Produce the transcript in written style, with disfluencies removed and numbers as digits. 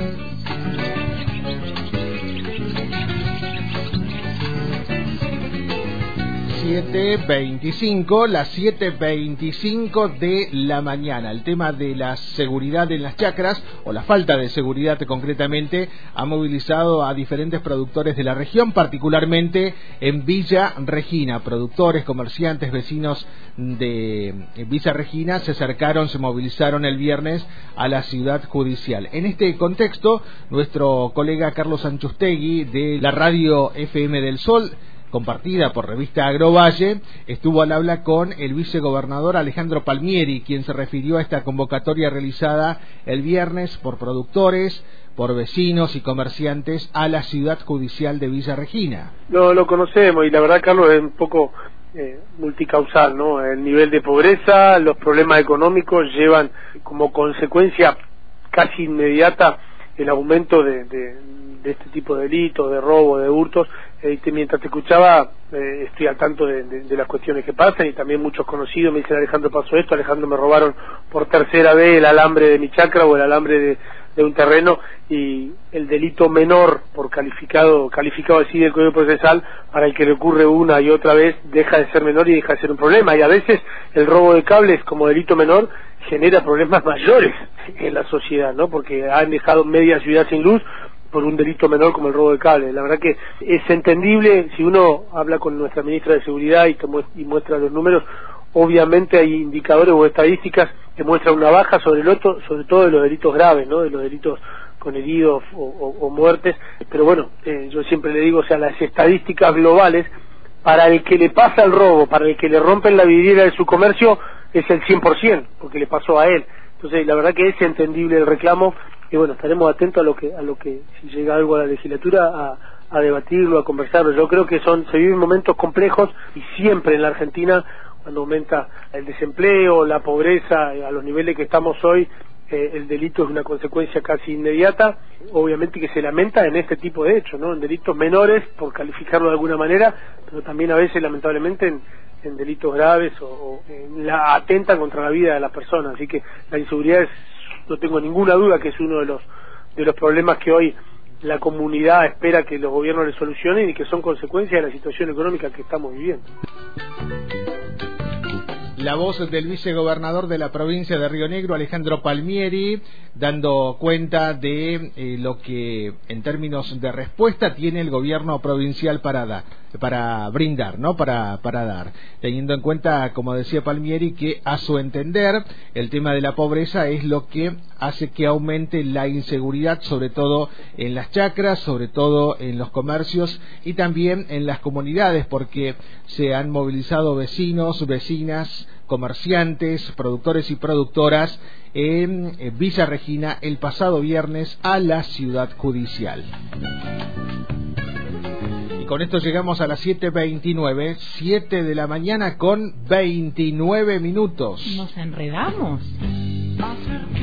Las 7:25 de la mañana. El tema de la seguridad en las chacras, o la falta de seguridad concretamente, ha movilizado a diferentes productores de la región, particularmente en Villa Regina. Productores, comerciantes, vecinos de Villa Regina se movilizaron el viernes a la ciudad judicial. En este contexto, nuestro colega Carlos Anchustegui, de la radio FM del Sol, compartida por Revista Agrovalle, estuvo al habla con el vicegobernador Alejandro Palmieri, quien se refirió a esta convocatoria realizada el viernes por productores, por vecinos y comerciantes a la ciudad judicial de Villa Regina. Lo conocemos, y la verdad, Carlos, es un poco multicausal, ¿no? El nivel de pobreza, los problemas económicos llevan como consecuencia casi inmediata el aumento de este tipo de delitos, de robo, de hurtos. Mientras te escuchaba, estoy al tanto de las cuestiones que pasan, y también muchos conocidos me dicen: Alejandro, pasó esto, Alejandro, me robaron por tercera vez el alambre de mi chacra o el alambre de un terreno. Y el delito menor, por calificado así del Código Procesal, para el que recurre una y otra vez, deja de ser menor y deja de ser un problema. Y a veces el robo de cables como delito menor genera problemas mayores en la sociedad, ¿no? Porque han dejado media ciudad sin luz por un delito menor como el robo de cable. La verdad que es entendible. Si uno habla con nuestra ministra de Seguridad y muestra los números, obviamente hay indicadores o estadísticas que muestran una baja sobre todo de los delitos graves, ¿no? De los delitos con heridos o muertes. Pero bueno, yo siempre le digo, o sea, las estadísticas globales, para el que le pasa el robo, para el que le rompen la vidriera de su comercio, es el 100%, porque le pasó a él. Entonces, la verdad que es entendible el reclamo, y bueno, estaremos atentos a lo que si llega algo a la legislatura, a debatirlo, a conversarlo. Yo creo que se viven momentos complejos, y siempre en la Argentina, cuando aumenta el desempleo, la pobreza, a los niveles que estamos hoy, el delito es una consecuencia casi inmediata, obviamente, que se lamenta en este tipo de hechos, ¿no? En delitos menores, por calificarlo de alguna manera, pero también a veces, lamentablemente, en delitos graves o atentan contra la vida de las personas. Así que la inseguridad no tengo ninguna duda que es uno de los problemas que hoy la comunidad espera que los gobiernos le solucionen, y que son consecuencia de la situación económica que estamos viviendo. La voz del vicegobernador de la provincia de Río Negro, Alejandro Palmieri, dando cuenta de lo que en términos de respuesta tiene el gobierno provincial para brindar, ¿no? Para dar, teniendo en cuenta, como decía Palmieri, que a su entender el tema de la pobreza es lo que hace que aumente la inseguridad, sobre todo en las chacras, sobre todo en los comercios y también en las comunidades, porque se han movilizado vecinos, vecinas, comerciantes, productores y productoras en Villa Regina el pasado viernes a la ciudad judicial. Y con esto llegamos a las 7:29, 7 de la mañana con 29 minutos. Nos enredamos.